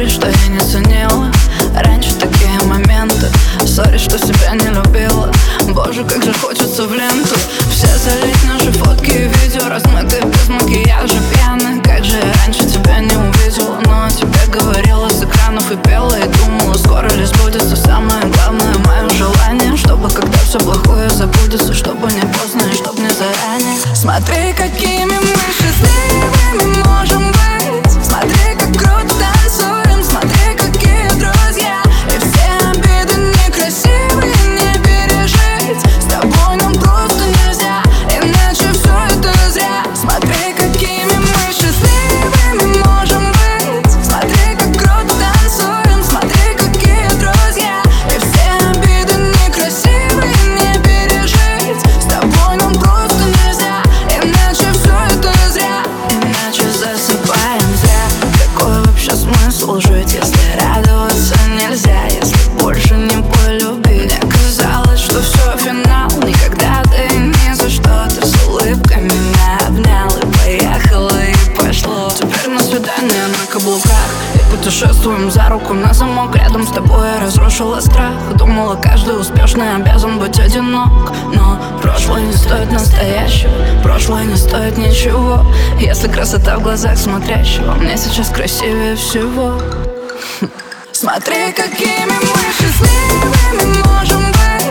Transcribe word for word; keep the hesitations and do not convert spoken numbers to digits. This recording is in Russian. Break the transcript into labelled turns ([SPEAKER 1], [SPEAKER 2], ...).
[SPEAKER 1] Сори, что я не ценила раньше такие моменты. Сори, что себя не любила. Боже, как же хочется в ленту все залить наши фотки и видео, размытые без макияжа, пьяные. Как же я раньше тебя не увидела, но о тебе говорила с экранов и пела, и думала, скоро ли сбудется самое главное мое желание, чтобы когда все плохое забудется, чтобы не поздно и чтоб не заранее. Смотри, какими мы счастливыми можем быть. Смотри, как круто танцуем. Смотри, какие друзья. И все обиды некрасивые не пережить. С тобой нам просто нельзя, иначе все это зря. Смотри, какими мы счастливыми можем быть. Смотри, как круто танцуем. Смотри, какие друзья. И все обиды некрасивые не пережить. С тобой нам просто нельзя, иначе все это зря. Иначе засыпаем зря. Какой вообще смысл жить, если радоваться нельзя, если больше не полюбить? Мне казалось, что все финал, никогда ты ни за что. Ты с улыбкой меня обнял и поехала, и пошло. Теперь на свидание на каблуках и путешествуем за руку на замок. Рядом с тобой я разрушила страх. Думала, каждый успешный обязан быть одинок, но прошлое не стоит настоящего, прошлое не стоит ничего, если красота в глазах смотрящего мне сейчас красивее всего. Смотри, какими мы счастливыми можем быть.